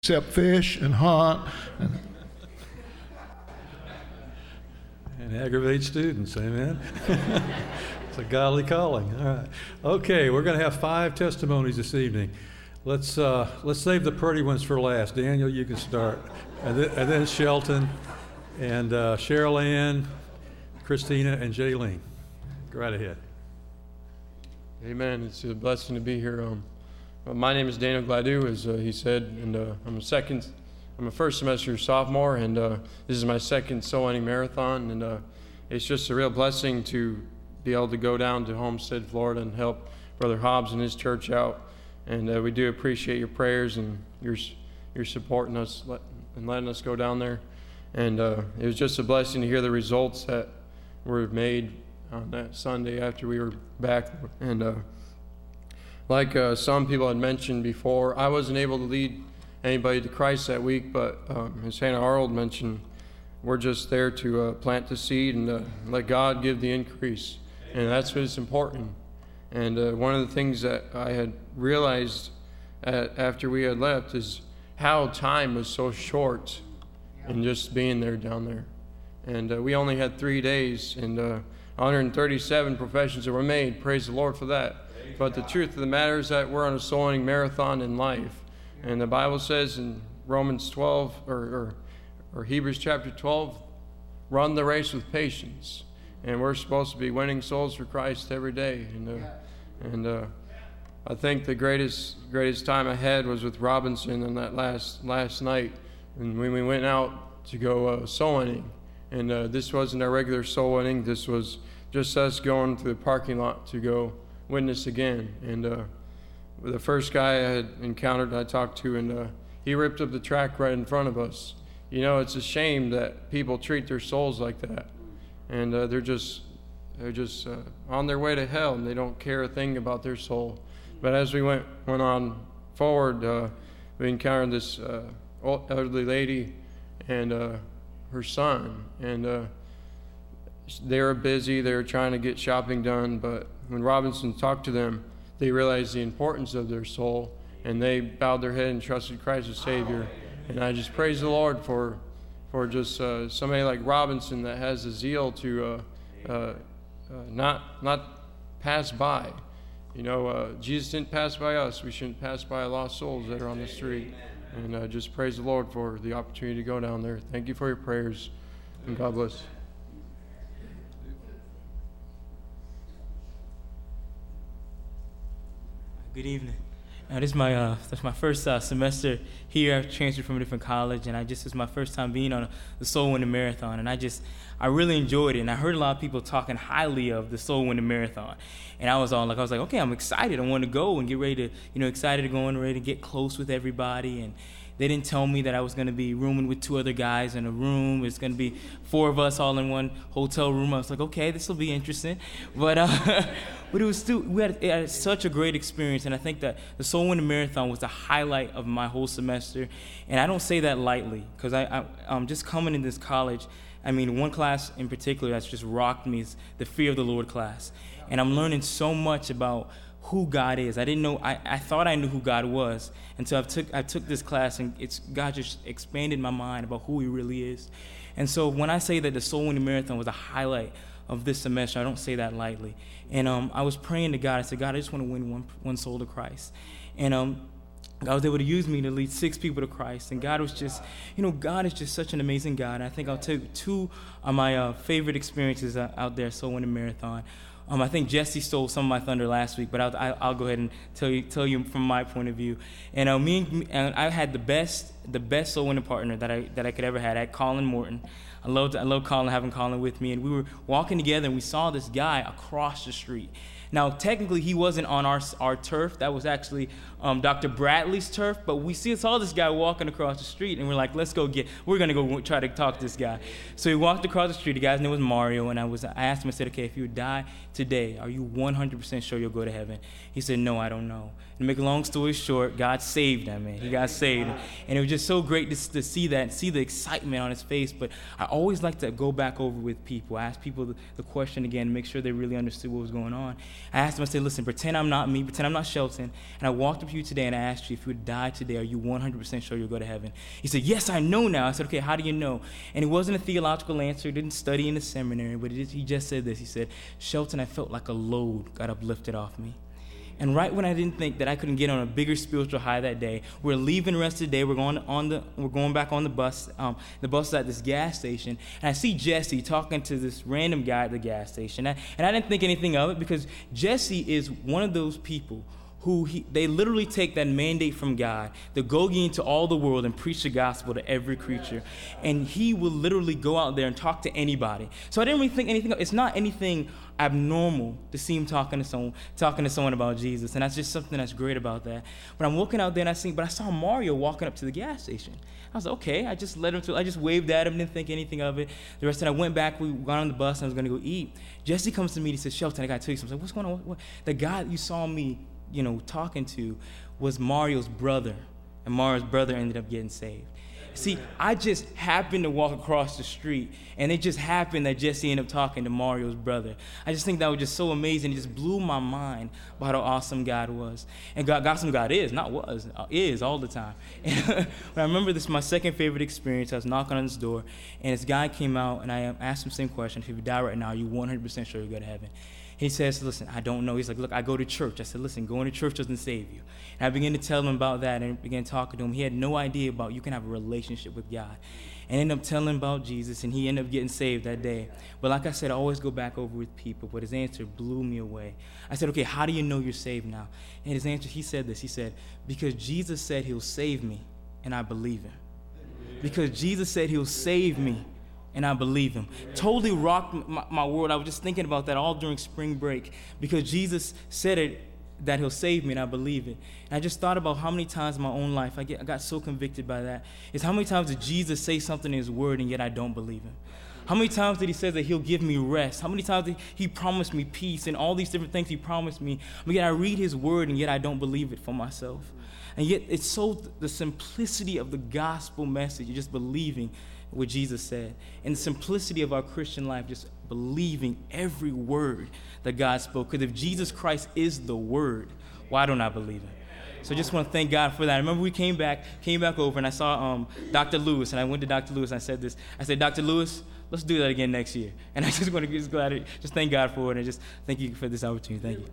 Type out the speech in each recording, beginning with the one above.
except fish and hunt. And aggravate students, amen? It's a godly calling. All right. Okay, we're going to have 5 testimonies this evening. Let's save the pretty ones for last. Daniel, you can start. And then Shelton and Cheryl Ann, Christina, and Jaylene. Go right ahead. Amen. It's a blessing to be here. My name is Daniel Gladue, as he said, and I'm a first semester sophomore, and this is my second soul winning marathon, and it's just a real blessing to be able to go down to Homestead, Florida, and help Brother Hobbs and his church out. And we do appreciate your prayers and your supporting us and letting us go down there. And it was just a blessing to hear the results that were made on that Sunday after we were back. And like some people had mentioned before, I wasn't able to lead anybody to Christ that week, but as Hannah Arnold mentioned, we're just there to plant the seed and let God give the increase. And that's what's important. And one of the things that I had realized after we had left is how time was so short in just being there down there. And we only had 3 days, and 137 professions that were made. Praise the Lord for that. But the truth of the matter is that we're on a soul winning marathon in life. And the Bible says in Romans 12, or Hebrews chapter 12, run the race with patience. And we're supposed to be winning souls for Christ every day. And I think the greatest time I had was with Robinson on that last night. And when we went out to go soul winning. And this wasn't our regular soul winning. This was just us going to the parking lot to go witness again. And the first guy I had encountered, I talked to, and he ripped up the track right in front of us. You know, it's a shame that people treat their souls like that. And they're just on their way to hell, and they don't care a thing about their soul. But as we went on forward, we encountered this elderly lady and her son, and they were busy. They were trying to get shopping done, but when Robinson talked to them, they realized the importance of their soul, and they bowed their head and trusted Christ as Savior. And I just praise the Lord for just somebody like Robinson that has the zeal to not pass by. You know, Jesus didn't pass by us. We shouldn't pass by lost souls that are on the street. And just praise the Lord for the opportunity to go down there. Thank you for your prayers, and God bless. Good evening. This is my first semester here. I've transferred from a different college, and it's my first time being on the Soul Winning Marathon, and I really enjoyed it. And I heard a lot of people talking highly of the Soul Winning Marathon, and I was like, okay, I'm excited. I want to go and get ready to, excited to go and ready to get close with everybody. And they didn't tell me that I was going to be rooming with 2 other guys in a room. It's going to be 4 of us all in one hotel room. I was like, okay, this will be interesting. But it was still, it had such a great experience. And I think that the Soul Winning Marathon was the highlight of my whole semester. And I don't say that lightly, because I'm just coming in this college. I mean, one class in particular that's just rocked me is the Fear of the Lord class. And I'm learning so much about who God is. I didn't know, I thought I knew who God was until I took this class, and God just expanded my mind about who he really is. And so when I say that the Soul Winning Marathon was a highlight of this semester, I don't say that lightly. And I was praying to God. I said, God, I just want to win one soul to Christ. And God was able to use me to lead 6 people to Christ. And God was just, God is just such an amazing God. And I think I'll tell you 2 of my favorite experiences out there, Soul Winning Marathon. I think Jesse stole some of my thunder last week, but I'll go ahead and tell you from my point of view. And I had the best soul winning partner that I could ever had. I had Colin Morton. I loved having Colin with me, and we were walking together, and we saw this guy across the street. Now, technically, he wasn't on our turf. That was actually Dr. Bradley's turf. But we saw this guy walking across the street, and we're like, we're going to go try to talk to this guy. So we walked across the street. The guy's name was Mario, and I asked him, I said, okay, if you would die today, are you 100% sure you'll go to heaven? He said, no, I don't know. To make a long story short, God saved him, man. He got saved. And it was just so great to see that, see the excitement on his face. But I always like to go back over with people, ask people the question again, make sure they really understood what was going on. I asked him, I said, listen, pretend I'm not me, pretend I'm not Shelton, and I walked up to you today and I asked you if you would die today, are you 100% sure you'll go to heaven? He said, yes, I know now. I said, okay, how do you know? And it wasn't a theological answer, he didn't study in the seminary, but he just said this. He said, Shelton, I felt like a load got uplifted off me. And right when I didn't think that I couldn't get on a bigger spiritual high that day, we're leaving the rest of the day. We're going back on the bus. The bus is at this gas station, and I see Jesse talking to this random guy at the gas station. And I didn't think anything of it because Jesse is one of those people who they literally take that mandate from God to go ye into all the world and preach the gospel to every creature. And he will literally go out there and talk to anybody. So I didn't really think anything. It's not anything abnormal to see him talking to someone about Jesus. And that's just something that's great about that. But I'm walking out there and I saw Mario walking up to the gas station. I was like, okay, I just waved at him, didn't think anything of it. The rest of it, I went back, we got on the bus and I was gonna go eat. Jesse comes to me and he says, Shelton, I gotta tell you something. I was like, what's going on? What? The guy that you saw me talking to was Mario's brother, and Mario's brother ended up getting saved. See, I just happened to walk across the street, and it just happened that Jesse ended up talking to Mario's brother. I just think that was just so amazing. It just blew my mind about how awesome God was. And awesome God is, not was, is all the time. But I remember this, my second favorite experience. I was knocking on this door, and this guy came out, and I asked him the same question. If you die right now, are you 100% sure you'll go to heaven? He says, listen, I don't know. He's like, look, I go to church. I said, listen, going to church doesn't save you. And I began to tell him about that and began talking to him. He had no idea about you can have a relationship with God. And ended up telling him about Jesus, and he ended up getting saved that day. But like I said, I always go back over with people, but his answer blew me away. I said, okay, how do you know you're saved now? And his answer, he said this. He said, because Jesus said he'll save me, and I believe him. Because Jesus said he'll save me, and I believe him. Totally rocked my world. I was just thinking about that all during spring break because Jesus said it, that he'll save me, and I believe it. And I just thought about how many times in my own life I got so convicted by that. It's how many times did Jesus say something in his word and yet I don't believe him? How many times did he say that he'll give me rest? How many times did he promise me peace and all these different things he promised me? But yet I read his word and yet I don't believe it for myself. And yet it's so the simplicity of the gospel message, just believing what Jesus said, and the simplicity of our Christian life, just believing every word that God spoke. Because if Jesus Christ is the word, why don't I believe him? So I just want to thank God for that. I remember we came back over, and I saw Dr. Lewis, and I went to Dr. Lewis, and I said this. I said, Dr. Lewis, let's do that again next year. And I just want to just thank God for it, and just thank you for this opportunity. Thank you.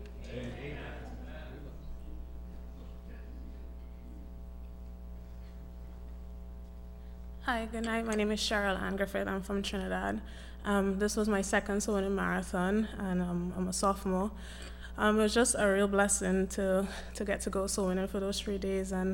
Hi, good night. My name is Cheryl Ann Griffith. I'm from Trinidad. This was my second Soul Winning Marathon, and I'm a sophomore. It was just a real blessing to get to go soul winning for those 3 days. And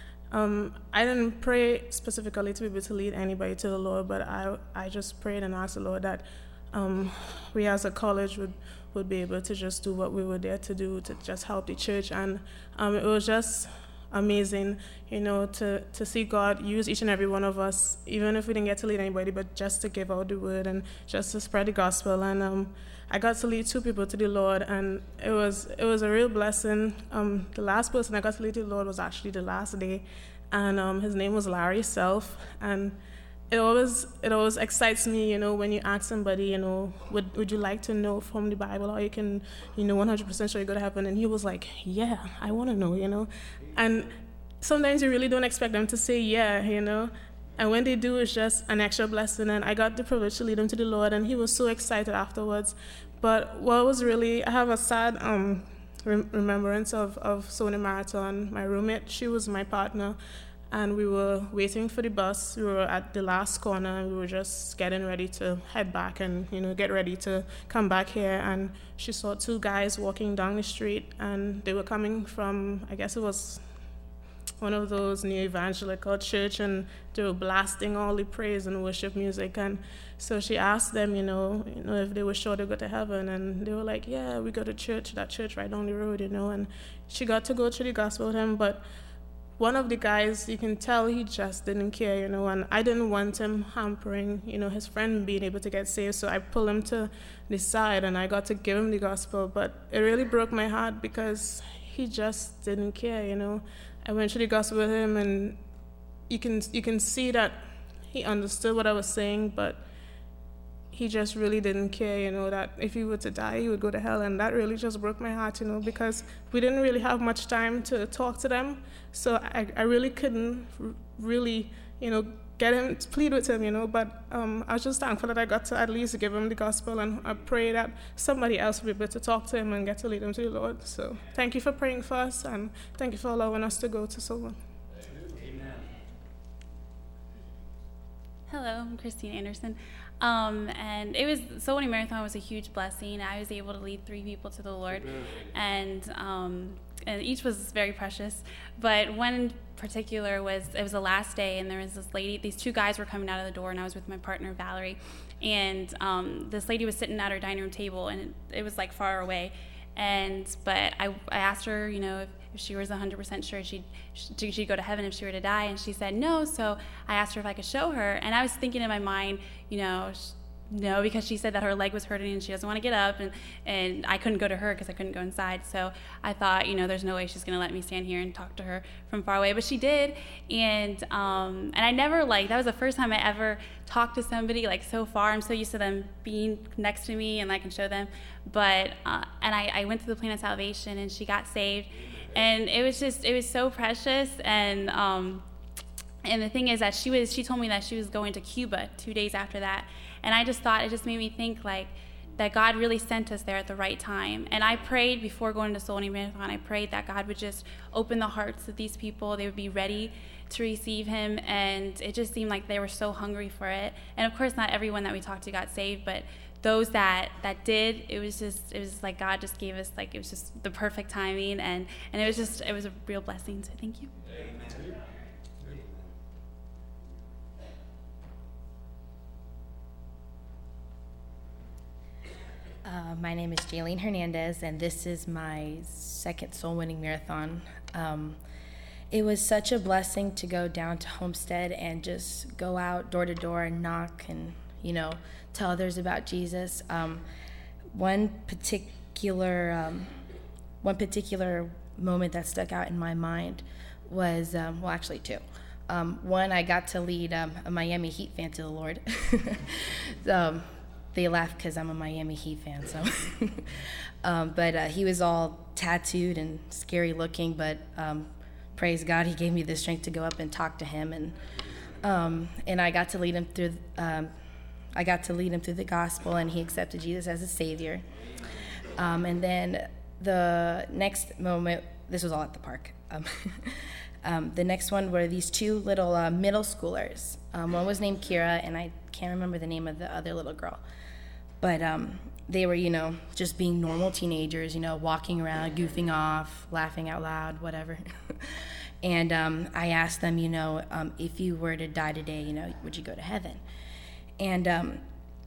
I didn't pray specifically to be able to lead anybody to the Lord, but I just prayed and asked the Lord that we as a college would be able to just do what we were there to do, to just help the church. And it was just amazing, to see God use each and every one of us, even if we didn't get to lead anybody, but just to give out the word and just to spread the gospel. And I got to lead 2 people to the Lord, and it was a real blessing. The last person I got to lead to the Lord was actually the last day, and his name was Larry Self. And it always excites me, when you ask somebody, would you like to know from the Bible how you can, 100% sure you go to heaven? And he was like, yeah, I want to know, And sometimes you really don't expect them to say yeah, And when they do, it's just an extra blessing. And I got the privilege to lead him to the Lord, and he was so excited afterwards. But what was really, I have a sad remembrance of Soul Winning Marathon. My roommate, she was my partner. And we were waiting for the bus. We were at the last corner, and we were just getting ready to head back and, get ready to come back here. And she saw 2 guys walking down the street, and they were coming from, I guess it was one of those new evangelical church, and they were blasting all the praise and worship music. And so she asked them, if they were sure to go to heaven. And they were like, yeah, we go to church, that church right down the road, And she got to go through the gospel with him, but one of the guys, you can tell he just didn't care, and I didn't want him hampering, his friend being able to get saved, so I pulled him to the side and I got to give him the gospel. But it really broke my heart because he just didn't care, I went through the gospel with him, and you can see that he understood what I was saying, but he just really didn't care, that if he were to die, he would go to hell. And that really just broke my heart, because we didn't really have much time to talk to them. So I really couldn't really, get him to plead with him, but I was just thankful that I got to at least give him the gospel, and I pray that somebody else will be able to talk to him and get to lead him to the Lord. So thank you for praying for us, and thank you for allowing us to go to Soul. Hello, I'm Christine Anderson. And it was Soul Winning Marathon was a huge blessing. I was able to lead 3 people to the Lord, and each was very precious. But one in particular was the last day, and there was this lady. These 2 guys were coming out of the door, and I was with my partner Valerie, and this lady was sitting at her dining room table, and it was like far away. But I asked her, if she was 100% sure she'd go to heaven if she were to die, and she said no. So I asked her if I could show her, and I was thinking in my mind, no, because she said that her leg was hurting and she doesn't want to get up, and I couldn't go to her because I couldn't go inside. So I thought, there's no way she's going to let me stand here and talk to her from far away, but she did. And I never, that was the first time I ever talked to somebody so far. I'm so used to them being next to me and I can show them. But and I went to the Plan of Salvation, and she got saved, and it was so precious. And the thing is that she told me that she was going to Cuba 2 days after that. And I just thought, it just made me think that God really sent us there at the right time. And I prayed before going to Soul Winning Marathon, I prayed that God would just open the hearts of these people. They would be ready to receive him. And it just seemed like they were so hungry for it. And of course, not everyone that we talked to got saved, but those that did, it was like God just gave us, it was just the perfect timing. And it was a real blessing. So thank you. Amen. My name is Jaylene Hernandez, and this is my second Soul Winning Marathon. It was such a blessing to go down to Homestead and just go out door to door and knock and, tell others about Jesus. One particular moment that stuck out in my mind was, actually 2. One, I got to lead a Miami Heat fan to the Lord. They laugh because I'm a Miami Heat fan, so. But he was all tattooed and scary looking, but praise God, he gave me the strength to go up and talk to him, and I got to lead him through. I got to lead him through the gospel, and he accepted Jesus as a Savior. And then the next moment, this was all at the park. The next one were these 2 little middle schoolers. One was named Kira, and I can't remember the name of the other little girl. But they were, just being normal teenagers, walking around, goofing off, laughing out loud, whatever. And I asked them, if you were to die today, would you go to heaven? And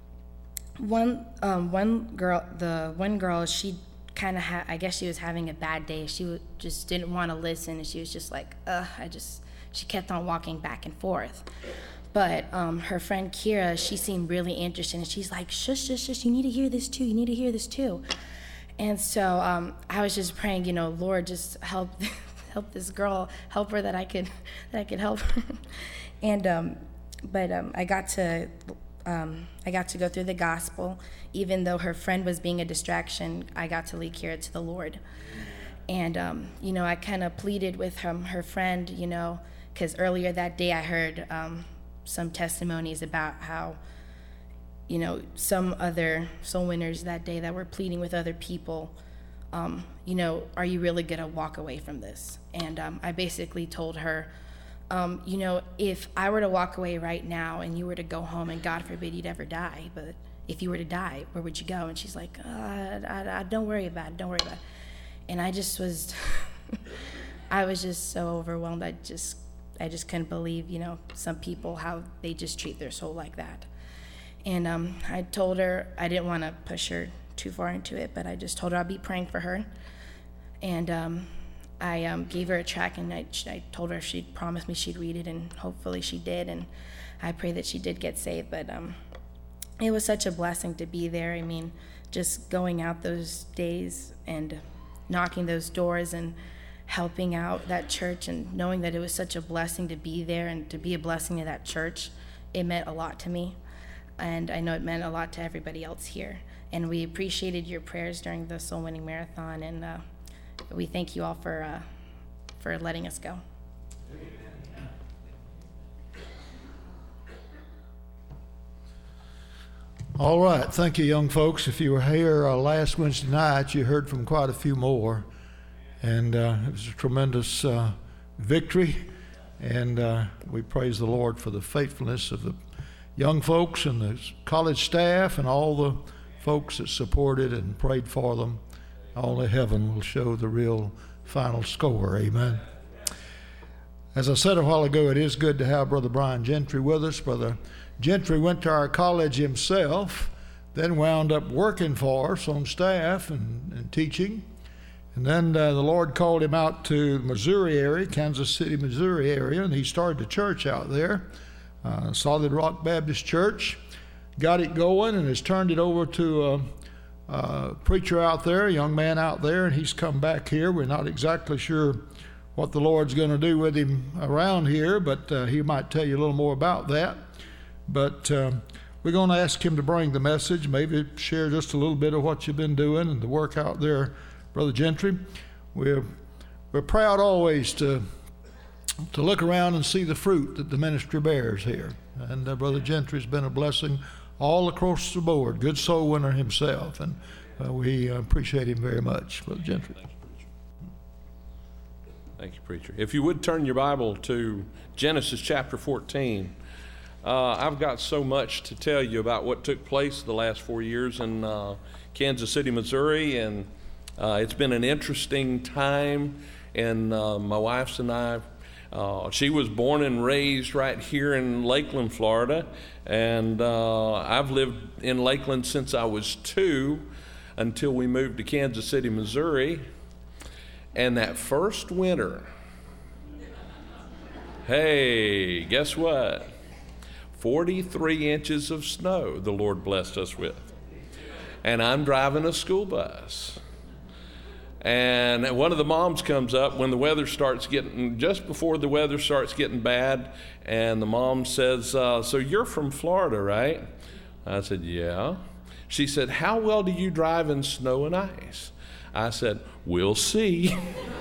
one girl, she kind of I guess she was having a bad day. She just didn't want to listen, and she was just like, she kept on walking back and forth. But her friend Kira, she seemed really interested, and she's like, shush, you need to hear this too. And so I was just praying, Lord, just help this girl, help her that I could help her. And but I got to go through the gospel. Even though her friend was being a distraction, I got to lead Kira to the Lord. And I kind of pleaded with her friend, because earlier that day I heard some testimonies about how, some other soul winners that day that were pleading with other people, are you really going to walk away from this? And I basically told her, if I were to walk away right now and you were to go home, and God forbid you'd ever die, but if you were to die, where would you go? And she's like, don't worry about it. And I just was, I was just so overwhelmed. I just couldn't believe, some people, how they just treat their soul like that. And I told her, I didn't want to push her too far into it, but I just told her I'd be praying for her. And I gave her a track, and I told her if she'd promised me she'd read it, and hopefully she did. And I pray that she did get saved. But it was such a blessing to be there. I mean, just going out those days and knocking those doors and helping out that church, and knowing that it was such a blessing to be there and to be a blessing to that church, it meant a lot to me. and I know it meant a lot to everybody else here. And we appreciated your prayers during the Soul Winning Marathon, and we thank you all for letting us go. All right, thank you, young folks. If you were here last Wednesday night, you heard from quite a few more, and it was a tremendous victory, and we praise the Lord for the faithfulness of the young folks and the college staff and all the folks that supported and prayed for them. Only heaven will show the real final score. Amen. As I said a while ago, it is good to have Brother Brian Gentry with us. Brother Gentry went to our college himself, then wound up working for us on staff and teaching. And then the Lord called him out to the Missouri area, Kansas City, Missouri area, and he started a church out there, Solid Rock Baptist Church. Got it going and has turned it over to a preacher out there, a young man out there, and he's come back here. We're not exactly sure what the Lord's going to do with him around here, but he might tell you a little more about that. But we're going to ask him to bring the message, maybe share just a little bit of what you've been doing and the work out there, Brother Gentry. We're proud always to look around and see the fruit that the ministry bears here. And Brother Gentry's been a blessing all across the board, good soul winner himself, and we appreciate him very much. Brother Gentry. Thank you, Preacher. If you would turn your Bible to Genesis chapter 14. I've got so much to tell you about what took place the last 4 years in Kansas City, Missouri, and it's been an interesting time, and my wife's and I, she was born and raised right here in Lakeland, Florida, and I've lived in Lakeland since I was 2 until we moved to Kansas City, Missouri. And that first winter, hey, guess what? 43 inches of snow the Lord blessed us with. And I'm driving a school bus. And one of the moms comes up when the weather starts getting, just before the weather starts getting bad, and the mom says, so you're from Florida, right? I said, yeah. She said, how well do you drive in snow and ice? I said, we'll see.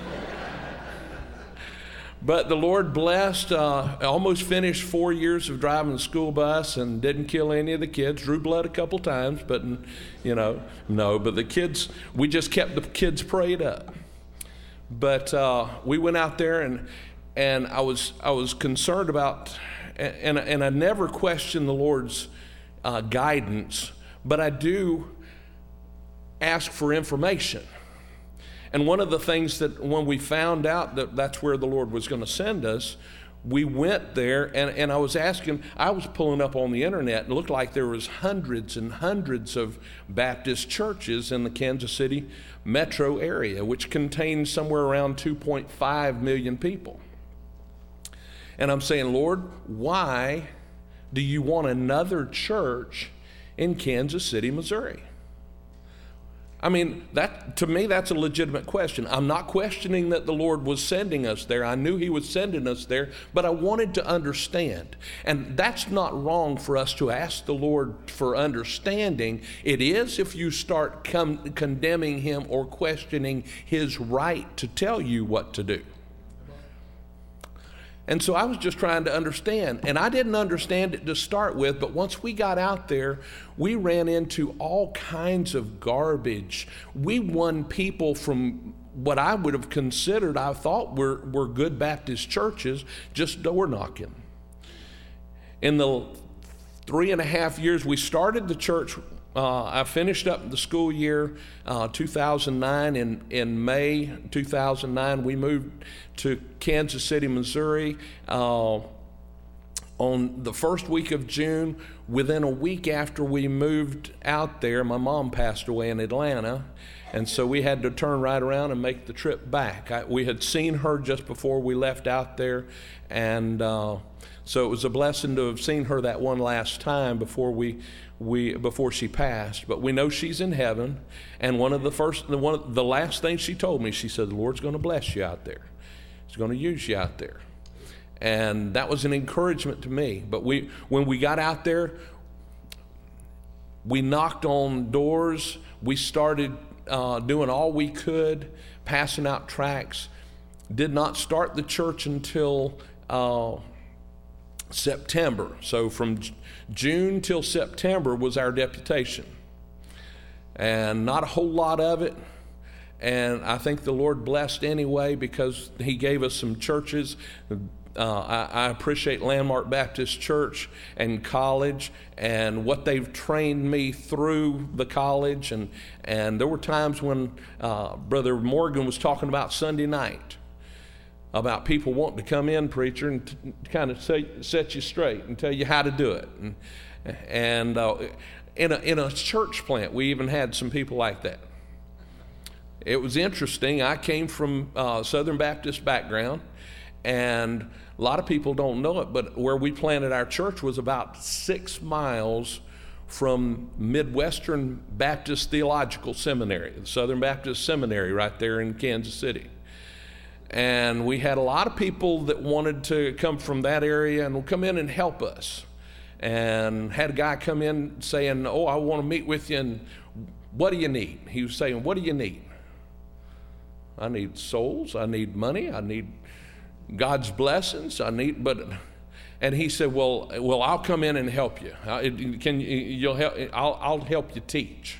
But the Lord blessed, I almost finished 4 years of driving the school bus and didn't kill any of the kids. Drew blood a couple times, but, but the kids, we just kept the kids prayed up. But we went out there, and I was concerned about, and I never question the Lord's guidance, but I do ask for information. And one of the things that when we found out that that's where the Lord was going to send us, we went there, and I was asking, I was pulling up on the internet, and it looked like there was hundreds and hundreds of Baptist churches in the Kansas City metro area, which contains somewhere around 2.5 million people. And I'm saying, Lord, why do you want another church in Kansas City, Missouri? I mean, to me, that's a legitimate question. I'm not questioning that the Lord was sending us there. I knew He was sending us there, but I wanted to understand. And that's not wrong for us to ask the Lord for understanding. It is if you start condemning Him or questioning His right to tell you what to do. And so I was just trying to understand, and I didn't understand it to start with, but once we got out there, we ran into all kinds of garbage. We won people from what I would have considered, I thought were good Baptist churches, just door knocking. In the 3.5 years we started the church, I finished up the school year 2009. In May 2009, we moved to Kansas City, Missouri. On the first week of June, within a week after we moved out there, my mom passed away in Atlanta, and so we had to turn right around and make the trip back. We had seen her just before we left out there, and so it was a blessing to have seen her that one last time before before she passed. But we know she's in heaven, and one of the last things she told me, she said, the Lord's going to bless you out there. He's going to use you out there. And that was an encouragement to me. But when we got out there, We knocked on doors. We started doing all we could, passing out tracts. Did not start the church until September. So from June till September was our deputation. And not a whole lot of it. And I think the Lord blessed anyway because he gave us some churches. I appreciate Landmark Baptist Church and college and what they've trained me through the college. And there were times when Brother Morgan was talking about Sunday night, about people wanting to come in, preacher, and kind of set you straight and tell you how to do it. And in a church plant, we even had some people like that. It was interesting. I came from Southern Baptist background, and a lot of people don't know it, but where we planted our church was about 6 miles from Midwestern Baptist Theological Seminary, the Southern Baptist Seminary right there in Kansas City. And we had a lot of people that wanted to come from that area and would come in and help us. And had a guy come in saying, "Oh, I want to meet with you, and what do you need?" He was saying, "What do you need?" "I need souls, I need money, I need God's blessings, and he said, well, I'll come in and help you. I'll help you teach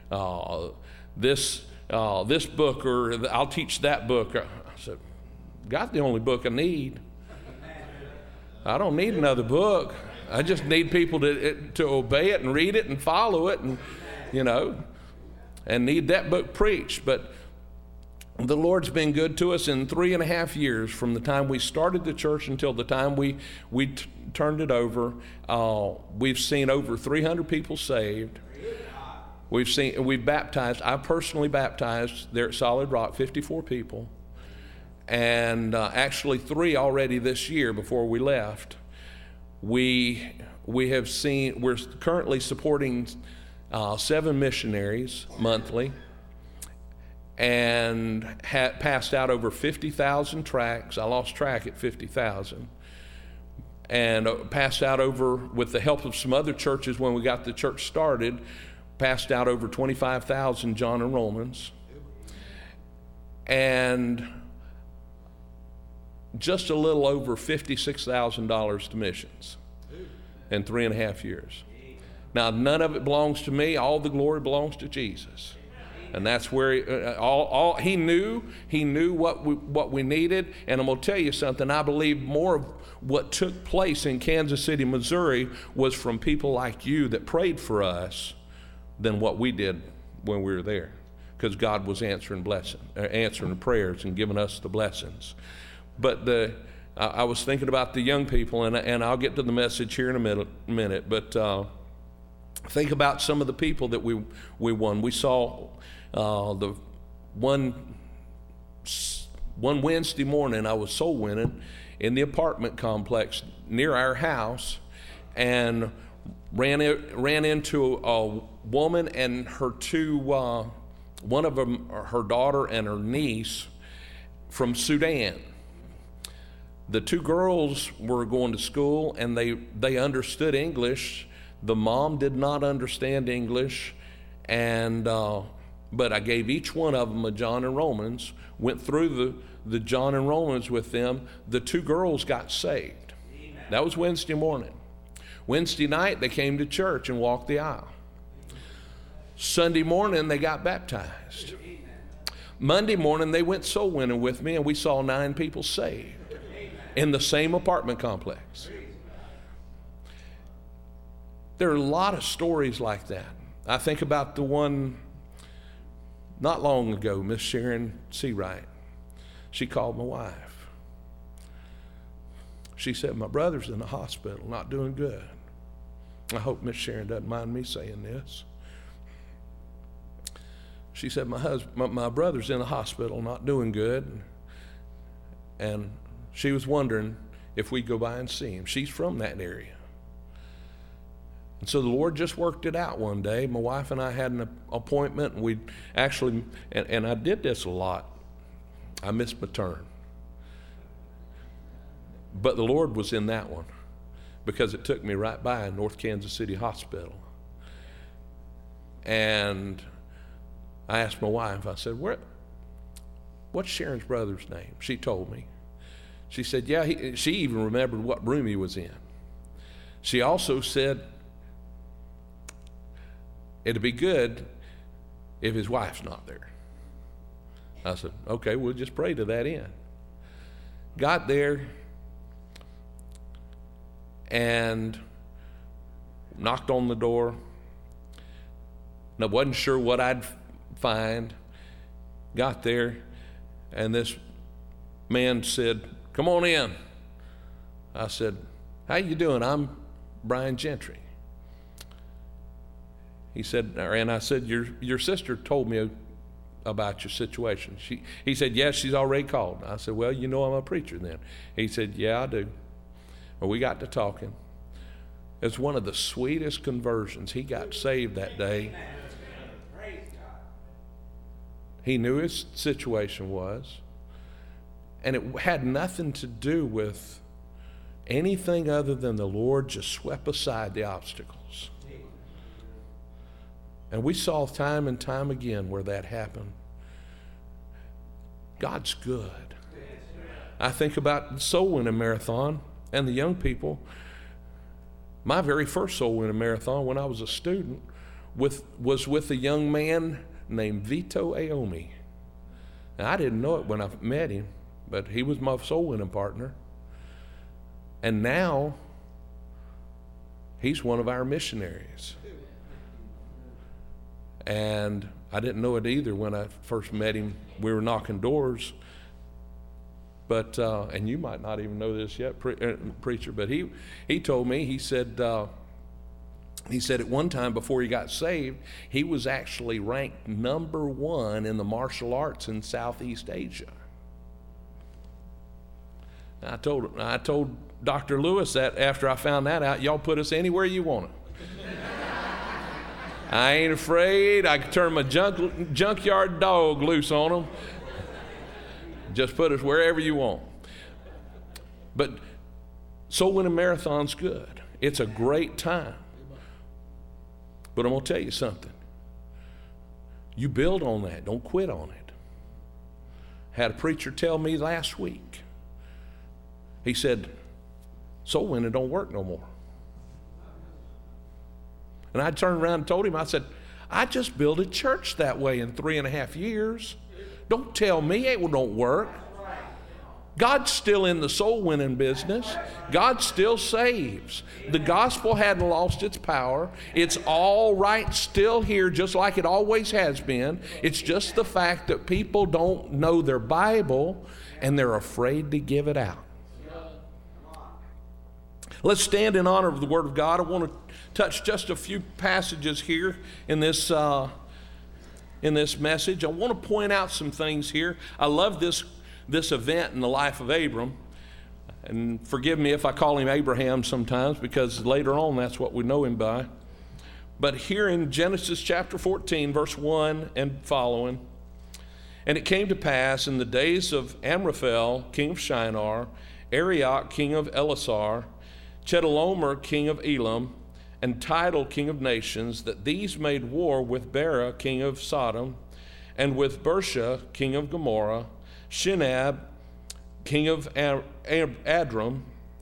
this book, or I'll teach that book." I said, "Got the only book I need. I don't need another book. I just need people to obey it and read it and follow it, and and need that book preached." But the Lord's been good to us in 3.5 years from the time we started the church until the time we turned it over. We've seen over 300 people saved. We've baptized. I personally baptized there at Solid Rock 54 people, and actually 3 already this year before we left. We're currently supporting 7 missionaries monthly, and passed out over 50,000 tracts. I lost track at 50,000. And passed out over, with the help of some other churches when we got the church started, passed out over 25,000 John enrollments. And just a little over $56,000 to missions in 3.5 years. Now, none of it belongs to me. All the glory belongs to Jesus. And that's where he knew what we needed. And I'm going to tell you something. I believe more of what took place in Kansas City, Missouri, was from people like you that prayed for us than what we did when we were there, because God was answering the prayers and giving us the blessings. But I was thinking about the young people, and I'll get to the message here in a minute. But think about some of the people that we won. We saw the one Wednesday morning, I was soul winning in the apartment complex near our house, and ran into a woman and her two, one of them, her daughter and her niece, from Sudan. The 2 girls were going to school, and they understood English. The mom did not understand English, and but I gave each one of them a John and Romans, went through the John and Romans with them. The 2 girls got saved. Amen. That was Wednesday morning. Wednesday night, they came to church and walked the aisle. Sunday morning, they got baptized. Amen. Monday morning, they went soul winning with me, and we saw 9 people saved. Amen. In the same apartment complex. There are a lot of stories like that. I think about the one not long ago, Miss Sharon Seawright. She called my wife. She said, "My brother's in the hospital, not doing good." I hope Miss Sharon doesn't mind me saying this. She said, my brother's in the hospital, not doing good. And she was wondering if we'd go by and see him. She's from that area. And so the Lord just worked it out one day. My wife and I had an appointment, and we actually, and I did this a lot. I missed my turn. But the Lord was in that one, because it took me right by North Kansas City Hospital. And I asked my wife, I said, what's Sharon's brother's name? She told me. She said, yeah, she even remembered what room he was in. She also said, it'd be good if his wife's not there. I said, okay, we'll just pray to that end. Got there and knocked on the door. And I wasn't sure what I'd find. Got there, and this man said, come on in. I said, how you doing? I'm Brian Gentry. He said, and I said, your sister told me about your situation. He said, yes, she's already called. I said, well, you know I'm a preacher then. He said, yeah, I do. Well, we got to talking. It's one of the sweetest conversions. He got saved that day. He knew his situation was, and it had nothing to do with anything other than the Lord just swept aside the obstacles. And we saw time and time again where that happened. God's good. I think about the Soul Winning Marathon and the young people. My very first Soul Winning Marathon when I was a student was with a young man named Vito Aomi. Now, I didn't know it when I met him, but he was my soul winning partner. And now he's one of our missionaries. And I didn't know it either when I first met him. We were knocking doors. But, and you might not even know this yet, preacher, but he told me, he said at one time before he got saved, he was actually ranked number 1 in the martial arts in Southeast Asia. I told Dr. Lewis that after I found that out, y'all put us anywhere you want it. I ain't afraid. I can turn my junkyard dog loose on them. Just put us wherever you want. But Soul Winning Marathon's good. It's a great time. But I'm going to tell you something. You build on that. Don't quit on it. Had a preacher tell me last week. He said, soul winning don't work no more. And I turned around and told him, I said, I just built a church that way in 3.5 years. Don't tell me it don't work. God's still in the soul winning business. God still saves. The gospel hadn't lost its power. It's all right still here, just like it always has been. It's just the fact that people don't know their Bible and they're afraid to give it out. Let's stand in honor of the Word of God. I want to touch just a few passages here in this message. I want to point out some things here. I love this event in the life of Abram. And forgive me if I call him Abraham sometimes, because later on that's what we know him by. But here in Genesis chapter 14, verse 1 and following, and it came to pass in the days of Amraphel, king of Shinar, Arioch, king of Elasar, Chedorlaomer, king of Elam, and Tidal, king of nations, that these made war with Bera, king of Sodom, and with Bersha, king of Gomorrah, Shinab, king of Adra,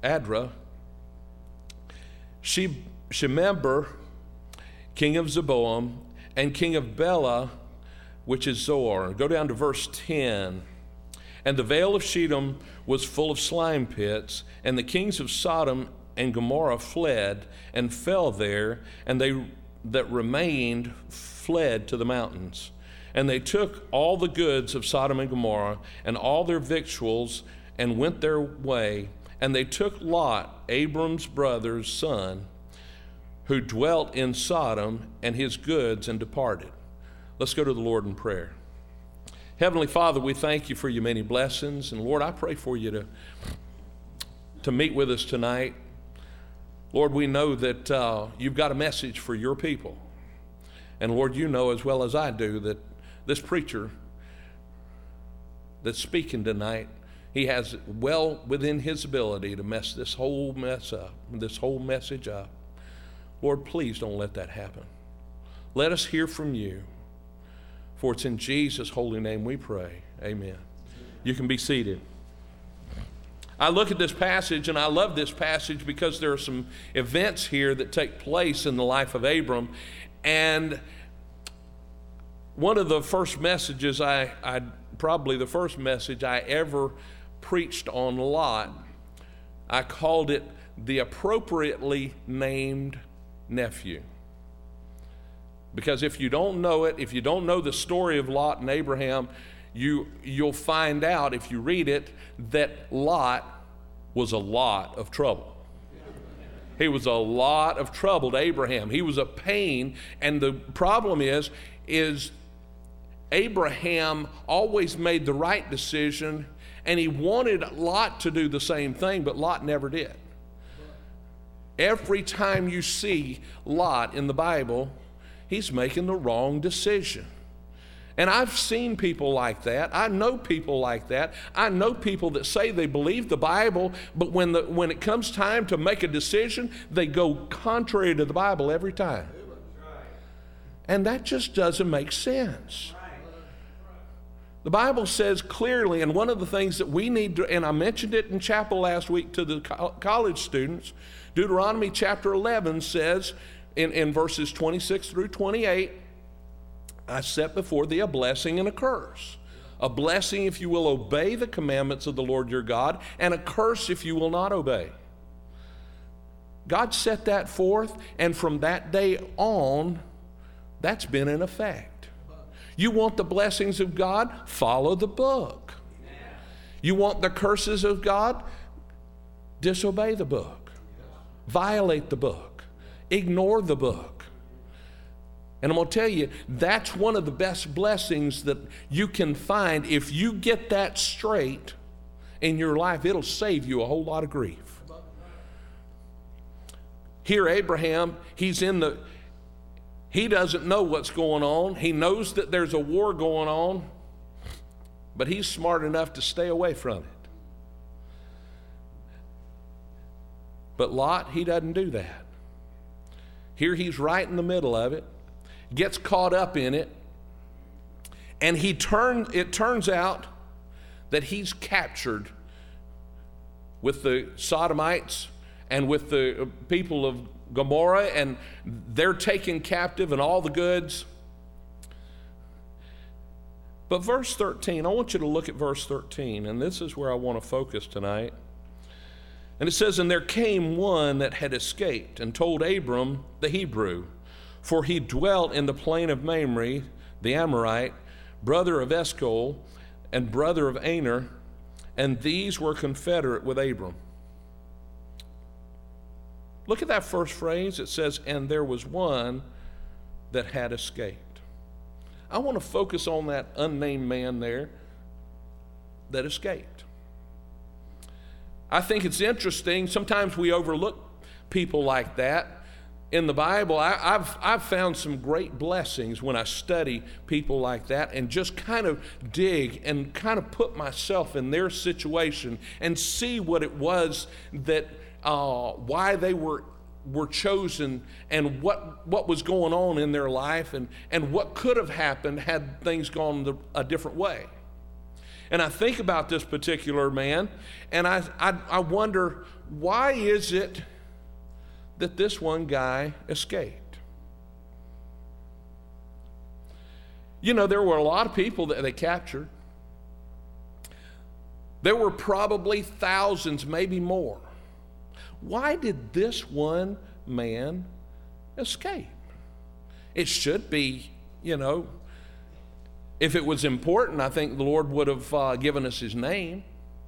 Shemember, king of Zeboam, and king of Bela, which is Zoar. Go down to verse 10. And the vale of Shittim was full of slime pits, and the kings of Sodom and Gomorrah fled and fell there, and they that remained fled to the mountains. And they took all the goods of Sodom and Gomorrah and all their victuals and went their way. And they took Lot, Abram's brother's son, who dwelt in Sodom, and his goods, and departed. Let's go to the Lord in prayer. Heavenly Father, we thank you for your many blessings. And Lord, I pray for you to meet with us tonight. Lord, we know that you've got a message for your people. And Lord, you know as well as I do that this preacher that's speaking tonight, he has well within his ability to mess this whole message up. Lord, please don't let that happen. Let us hear from you. For it's in Jesus' holy name we pray. Amen. You can be seated. I look at this passage, and I love this passage because there are some events here that take place in the life of Abram. And one of the first messages probably the first message I ever preached on Lot, I called it the appropriately named nephew. Because if you don't know it, if you don't know the story of Lot and Abraham, you'll find out if you read it that Lot was a lot of trouble. He was a lot of trouble to Abraham. He was a pain, and the problem is Abraham always made the right decision, and he wanted Lot to do the same thing, but Lot never did. Every time you see Lot in the Bible, he's making the wrong decision. And I've seen people like that. I know people like that. I know people that say they believe the Bible, but when it comes time to make a decision, they go contrary to the Bible every time. And that just doesn't make sense. The Bible says clearly, and one of the things that we need to, and I mentioned it in chapel last week to the college students, Deuteronomy chapter 11 says in verses 26 through 28, I set before thee a blessing and a curse. A blessing if you will obey the commandments of the Lord your God, and a curse if you will not obey. God set that forth, and from that day on, that's been in effect. You want the blessings of God? Follow the book. You want the curses of God? Disobey the book. Violate the book. Ignore the book. And I'm going to tell you, that's one of the best blessings that you can find. If you get that straight in your life, it'll save you a whole lot of grief. Here, Abraham, he doesn't know what's going on. He knows that there's a war going on, but he's smart enough to stay away from it. But Lot, he doesn't do that. Here he's right in the middle of it. Gets caught up in it, and it turns out that he's captured with the Sodomites and with the people of Gomorrah, and they're taken captive and all the goods. But verse 13, I want you to look at verse 13, and this is where I want to focus tonight. And it says, and there came one that had escaped and told Abram the Hebrew, for he dwelt in the plain of Mamre, the Amorite, brother of Eshcol, and brother of Aner, and these were confederate with Abram. Look at that first phrase. It says, and there was one that had escaped. I want to focus on that unnamed man there that escaped. I think it's interesting. Sometimes we overlook people like that. In the Bible, I've found some great blessings when I study people like that and just kind of dig and kind of put myself in their situation and see what it was that, why they were chosen and what was going on in their life and what could have happened had things gone a different way. And I think about this particular man, and I wonder, why is it that this one guy escaped? You know, there were a lot of people that they captured. There were probably thousands, maybe more. Why did this one man escape? It should be, you know, if it was important, I think the Lord would have given us his name.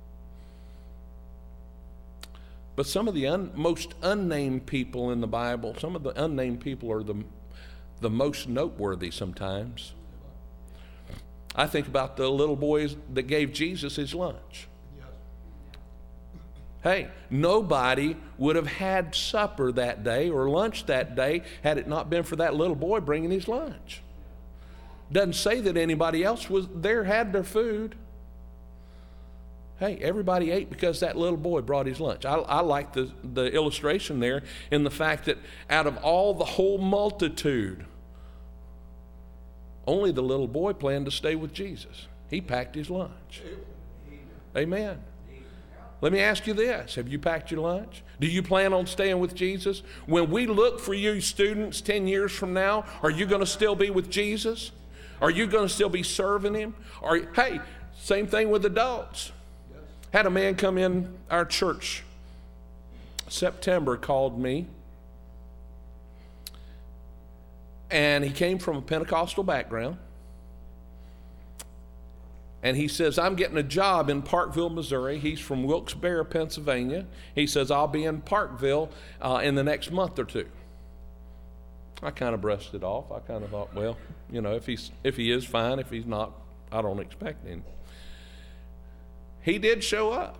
But some of the most unnamed people in the Bible, some of the unnamed people are the most noteworthy sometimes. I think about the little boys that gave Jesus his lunch. Hey, nobody would have had supper that day or lunch that day had it not been for that little boy bringing his lunch. Doesn't say that anybody else was there, had their food. Hey, everybody ate because that little boy brought his lunch. I like the illustration there in the fact that out of all the whole multitude Only the little boy planned to stay with Jesus. He packed his lunch. Amen. Let me ask you this. Have you packed your lunch? Do you plan on staying with Jesus? When we look for you students 10 years from now, are you going to still be with Jesus? Are you going to still be serving him? Hey, same thing with adults. Had a man come in our church, September, called me. And he came from a Pentecostal background. And he says, I'm getting a job in Parkville, Missouri. He's from Wilkes-Barre, Pennsylvania. He says, I'll be in Parkville in the next month or two. I kind of brushed it off. I kind of thought, well, you know, if he is, fine. If he's not, I don't expect him. He did show up.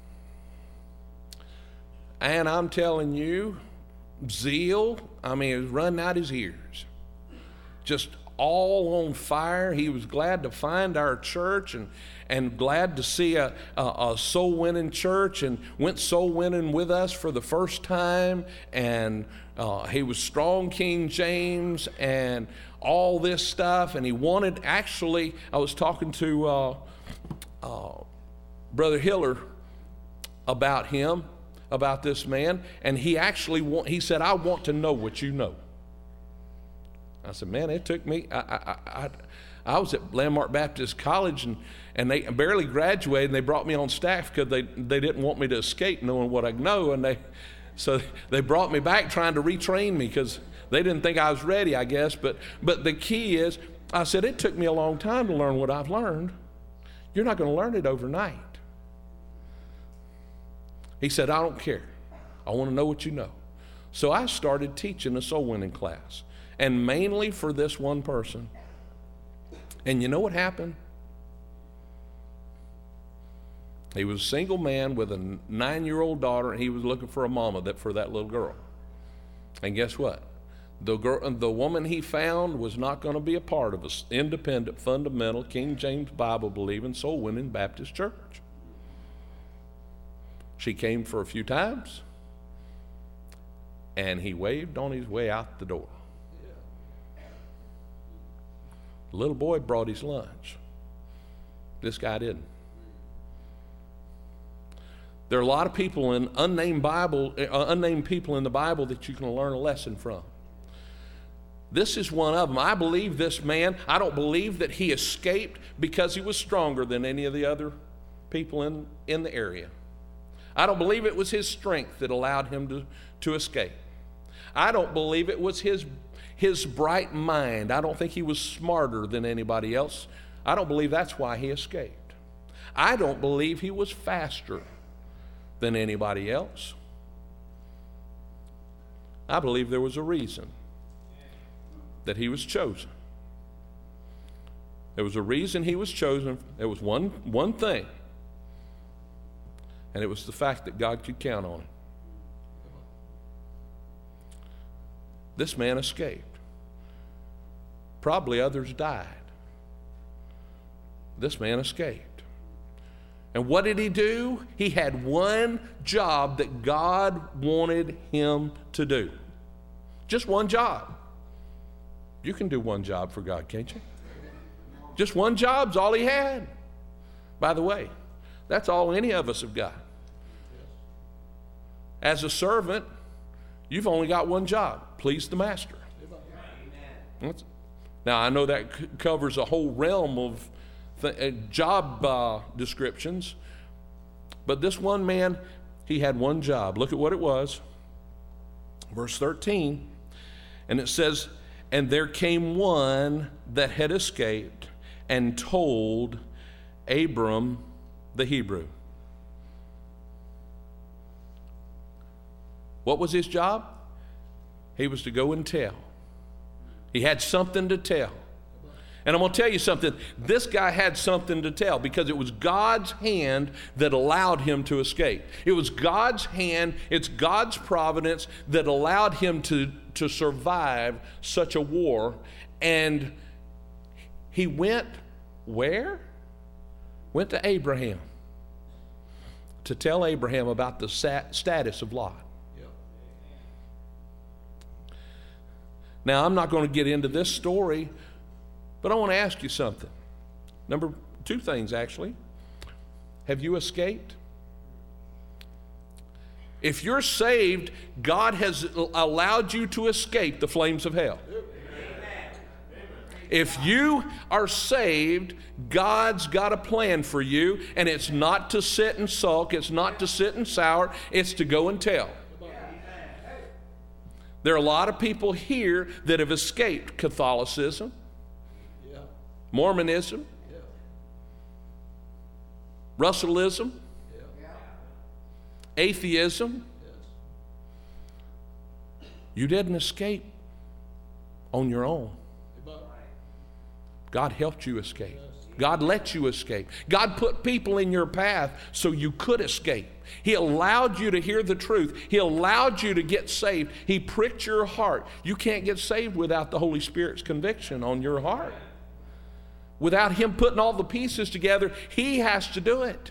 And I'm telling you, zeal, I mean, it was running out his ears. Just all on fire. He was glad to find our church and glad to see a soul-winning church, and went soul-winning with us for the first time. And he was strong King James and all this stuff. And he wanted, actually, I was talking to Brother Hiller about him, about this man, and he said, I want to know what you know. I said, man, it took me, I was at Landmark Baptist College, and they barely graduated, and they brought me on staff because they didn't want me to escape knowing what I know, and so they brought me back trying to retrain me because they didn't think I was ready, I guess. But the key is, I said, it took me a long time to learn what I've learned. You're not going to learn it overnight. He said, I don't care. I want to know what you know. So I started teaching a soul winning class, and mainly for this one person. And you know what happened? He was a single man with a 9-year-old daughter, and he was looking for a mama for that little girl. And guess what? The woman he found was not going to be a part of an independent, fundamental, King James Bible-believing, soul-winning Baptist church. She came for a few times, and he waved on his way out the door. The little boy brought his lunch. This guy didn't. There are a lot of people in unnamed people in the Bible that you can learn a lesson from. This is one of them. I believe this man, I don't believe that he escaped because he was stronger than any of the other people in the area. I don't believe it was his strength that allowed him to escape. I don't believe it was his bright mind. I don't think he was smarter than anybody else. I don't believe that's why he escaped. I don't believe he was faster than anybody else. I believe there was a reason that he was chosen. There was a reason he was chosen. There was one thing, and it was the fact that God could count on him. This man escaped. Probably others died. This man escaped. And what did he do? He had one job that God wanted him to do. Just one job. You can do one job for God, can't you? Just one job's all he had. By the way, that's all any of us have got. As a servant, you've only got one job: please the master. Now, I know that covers a whole realm of job descriptions, but this one man, he had one job. Look at what it was. Verse 13, and it says, and there came one that had escaped and told Abram the Hebrew. What was his job? He was to go and tell. He had something to tell. And I'm going to tell you something. This guy had something to tell because it was God's hand that allowed him to escape. It was God's hand, it's God's providence that allowed him to survive such a war. And he went where? Went to Abraham to tell Abraham about the status of Lot. Now, I'm not going to get into this story, But I want to ask you something. Number 2 things, actually. Have you escaped? If you're saved, God has allowed you to escape the flames of hell. If you are saved, God's got a plan for you, and it's not to sit and sulk, it's not to sit and sour, it's to go and tell. There are a lot of people here that have escaped Catholicism, Mormonism, Russellism, atheism. You didn't escape on your own. God helped you escape. God let you escape. God put people in your path so you could escape. He allowed you to hear the truth. He allowed you to get saved. He pricked your heart. You can't get saved without the Holy Spirit's conviction on your heart. Without Him putting all the pieces together, He has to do it.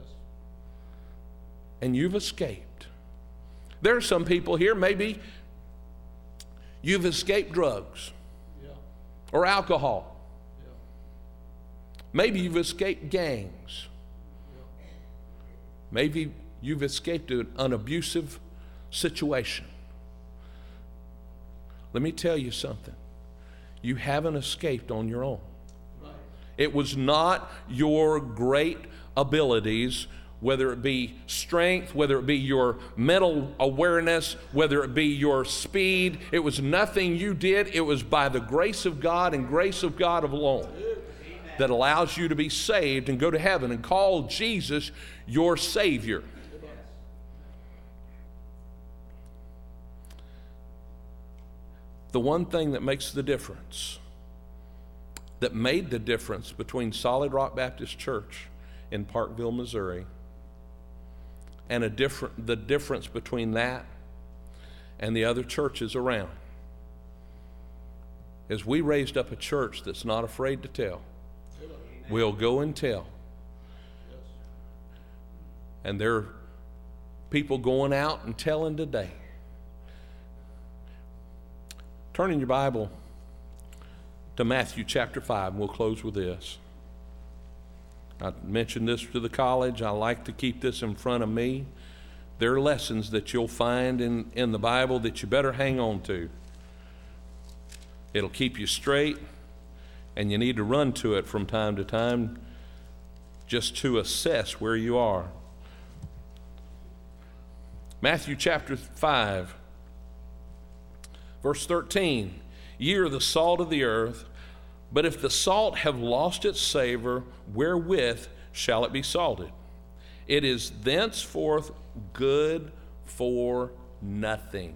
And you've escaped. There are some people here, maybe you've escaped drugs or alcohol. Maybe you've escaped gangs. Maybe you've escaped an abusive situation. Let me tell you something. You haven't escaped on your own. It was not your great abilities, whether it be strength, whether it be your mental awareness, whether it be your speed. It was nothing you did. It was by the grace of God and grace of God alone that allows you to be saved and go to heaven and call Jesus your Savior. The one thing that makes the difference, that made the difference between Solid Rock Baptist Church in Parkville, Missouri, and the difference between that and the other churches around, is we raised up a church that's not afraid to tell. We'll go and tell. And there are people going out and telling today. Turn in your Bible to Matthew chapter 5, and we'll close with this. I mentioned this to the college. I like to keep this in front of me. There are lessons that you'll find in the Bible that you better hang on to. It'll keep you straight, and you need to run to it from time to time just to assess where you are. Matthew chapter 5, verse 13. Ye are the salt of the earth, but if the salt have lost its savor, wherewith shall it be salted? It is thenceforth good for nothing.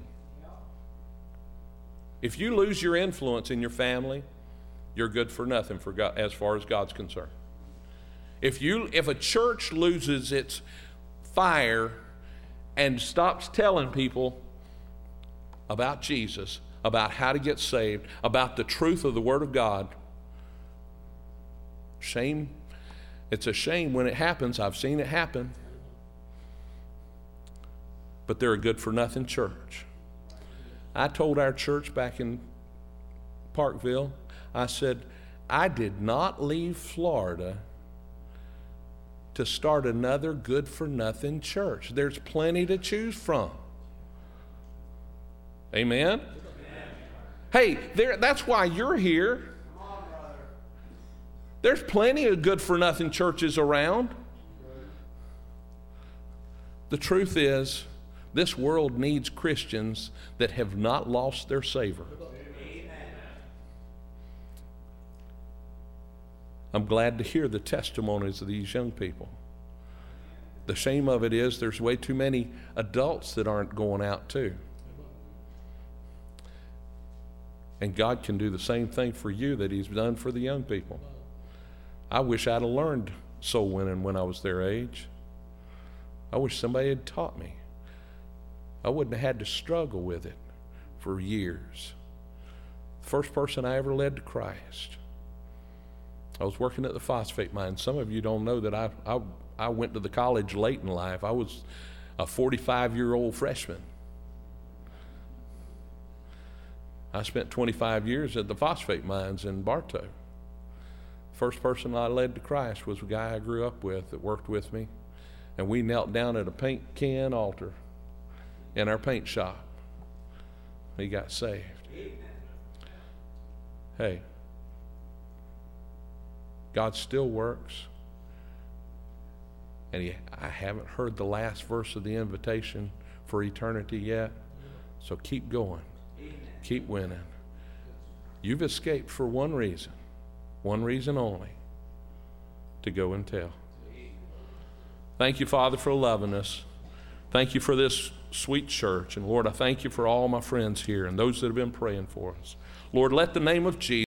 If you lose your influence in your family, you're good for nothing for God, as far as God's concerned. If a church loses its fire and stops telling people about Jesus, about how to get saved, about the truth of the Word of God, shame. It's a shame when it happens. I've seen it happen. But they're a good-for-nothing church. I told our church back in Parkville, I said, I did not leave Florida to start another good-for-nothing church. There's plenty to choose from. Amen? Hey, that's why you're here. There's plenty of good-for-nothing churches around. The truth is, this world needs Christians that have not lost their savor. I'm glad to hear the testimonies of these young people. The shame of it is there's way too many adults that aren't going out too. And God can do the same thing for you that He's done for the young people. I wish I'd have learned soul winning when I was their age. I wish somebody had taught me. I wouldn't have had to struggle with it for years. The first person I ever led to Christ, I was working at the phosphate mine. Some of you don't know that I went to the college late in life. I was a 45-year-old freshman. I spent 25 years at the phosphate mines in Bartow. First person I led to Christ was a guy I grew up with that worked with me. And we knelt down at a paint can altar in our paint shop. He got saved. Hey, God still works. And I haven't heard the last verse of the invitation for eternity yet. So keep going. Keep winning. You've escaped for one reason only, to go and tell. Thank you, Father, for loving us. Thank you for this sweet church. And Lord, I thank you for all my friends here and those that have been praying for us. Lord, let the name of Jesus